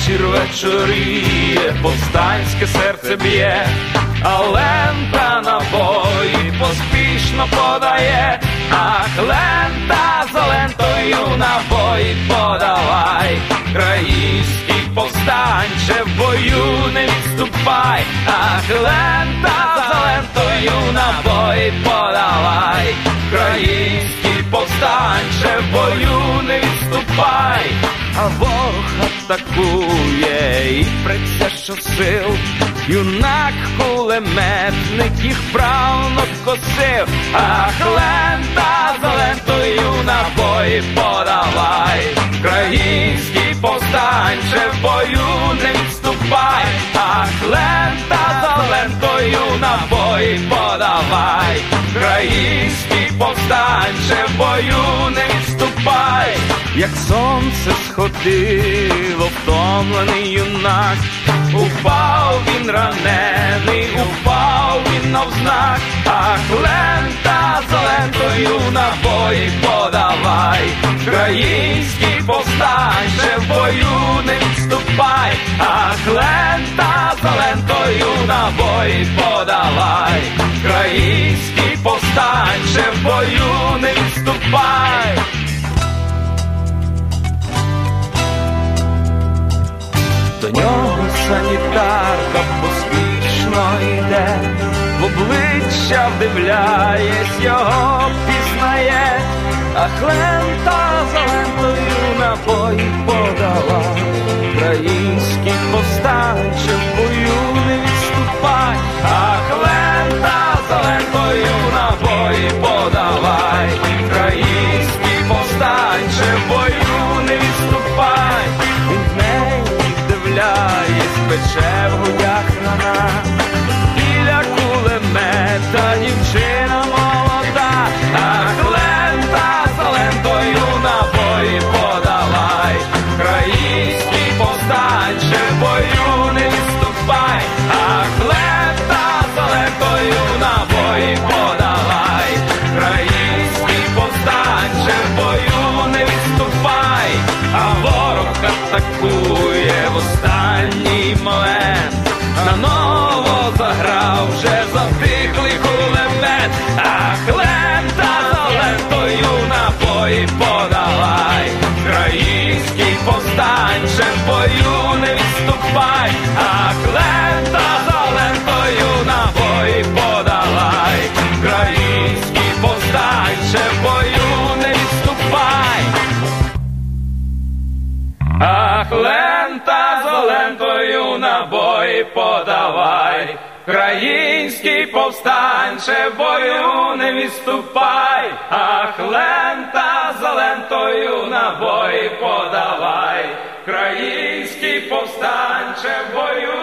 вечір вечоріє, повстанське серце б'є, а лента набої поспішно подає. Ах, лента за лентою набої подавай, український повстанче, в бою не відступай. Ах, лента за лентою набої подавай, український повстанче, в бою не відступай. А ворог атакує і приться щосил, юнак кулеметник їх вправно косив. Ах, лента за лентою набої подавай, український повстанче, в бою не відступай. Ах, лента за лентою набої подавай, український повстанче, в бою не відступай. Як сонце сходило, втомлений юнак, упав він ранений, упав він навзнак. Ах, лента за лентою набої подавай, український повстанче, в бою не відступай. Ах, лента за лентою набої подавай, український повстанче, в бою не відступай. До нього санітарка поспішно йде, в обличчя вдивляєсь, його пізнає. Ах, лента за лентою набої подала, український повстанче, в бою не відступай. Ах, лента за лентою набої подавай, український повстанче, в бою не відступай. Пече в грудях рана, біля кулемета дівчина молода. Ах, лента за лентою набої подавай, український повстанче, в бою не відступай. Ах, лента за лентою набої подавай, український повстанче, в бою не відступай. А ворог атакує в останній момент, наново заграв вже затихлий кулемет. Ах, лента за лентою набої подавай, український повстанче, в бою не відступай. Ах, лента за лентою набої подавай, український повстанче, в бою не відступай. Ах, лента за лентою набої подавай, український повстанче, в бою не відступай. Ах, лента за лентою набої подавай, український повстанче, в бою